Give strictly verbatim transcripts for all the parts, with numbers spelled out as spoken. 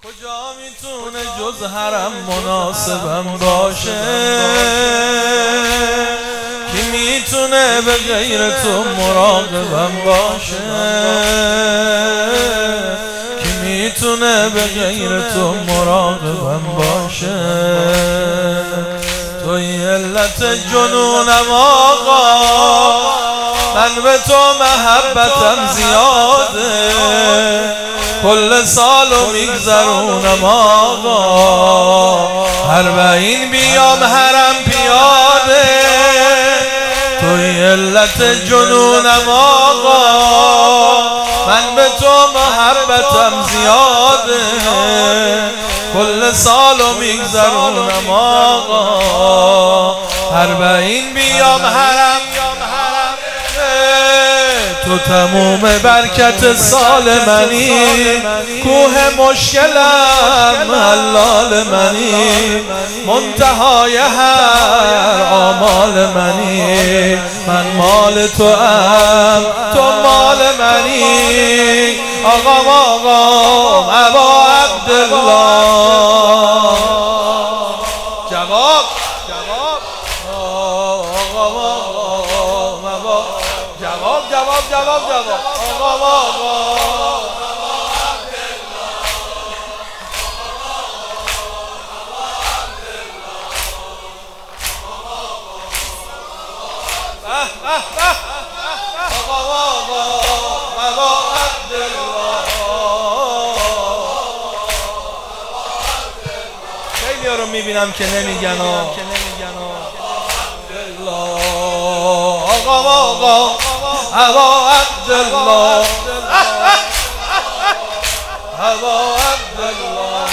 کجا میتونه جز حرم مناسبم باشه؟ کی میتونه به غیر تو مراقبم باشه؟ کی میتونه به غیر تو مراقبم باشه؟ توی علت جنونم آقا، من به تو محبتم زیاده، کل سالو میگذرونم آقا، اربعین بیام حرم پیاده. توی علت جنونم آقا، من به تو محبتم زیاده، کل سالو میگذرونم آقا، اربعین بیام حرم. تو تموم برکت سال منی، کوه مشکلم حلال منی، منتهای هر آمال منی، من مال تو ام تو مال منی. آقا آقا ابا عبدالله، جواب جواب آقا آقا جواب جواب جواب جواب آقا آقا خیلی ها رو میبینم که نمیگن آقا آقا ابا عبدالله، ابا عبدالله،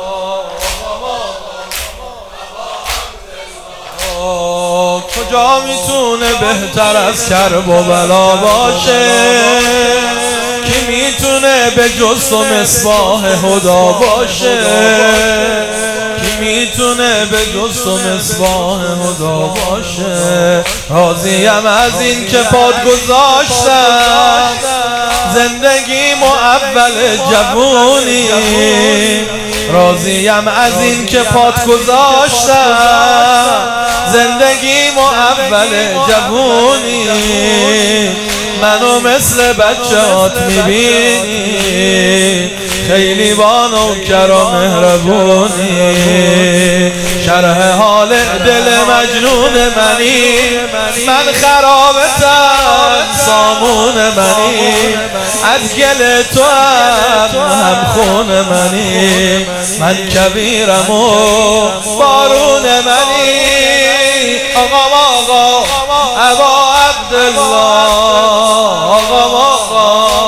کجا میتونه بهتر از کرب و بلا باشه؟ کی میتونه به جز تو مصباح هدا باشه؟ کی میتونه به جز تو مصباح هدا باشه؟ راضیم از این که پاد گذاشتم زندگیم و اول جوونی، راضیم از این که پاد گذاشتم زندگیم و اول جوونی، منو مثل بچه‌هات میبینی، خیلی با نوکر و مهربونی، شرح حال دل مجنون منی، من خرابتم سامون منی، از گل تو هم خون منی، من کبیرم و بارون منی. آقا آقا ابا عبدالله، آقا آقا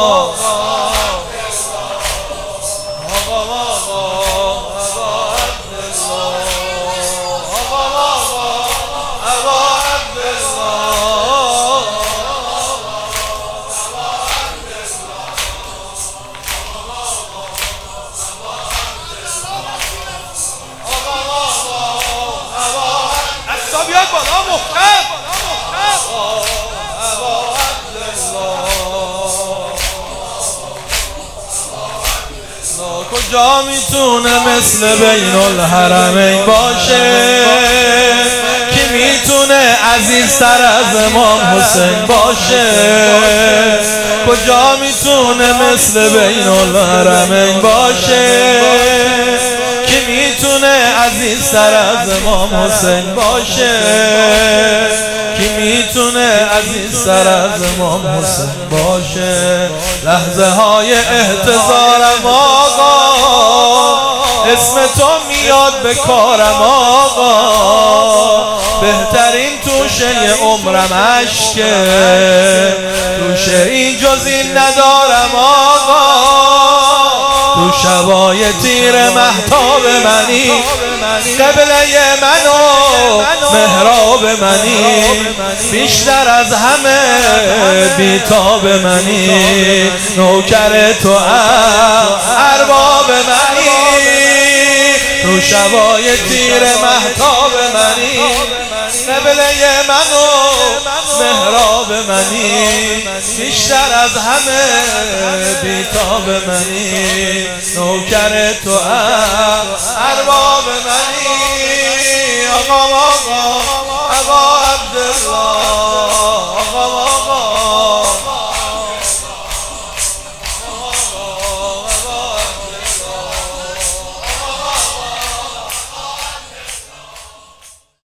کجا میتونه مثل بین الحرمین باشه؟ کی میتونه عزیزتر از امام حسین باشه؟ کجا میتونه مثل بین الحرمین باشه؟ کی میتونه عزیزتر از امام حسین باشه؟ کی میتونه عزیزتر از امام حسین باشه؟ لحظه های احتضارم آقا، اسم تو میاد به کارم آقا، بهترین توشه عمرم عشقه، توشه این جز این ندارم آقا، تو شبای تیر مهتاب منی، قبله من و محراب منی، بیشتر از همه بیتاب منی، نوکر تو ارباب منی، تو شبای تیر مهتاب منی، قبله من و مهراب منی، بیشتر از همه بیتاب منی، نوکر تو ارباب منی. آقا آقا آقا عبدالله، آقا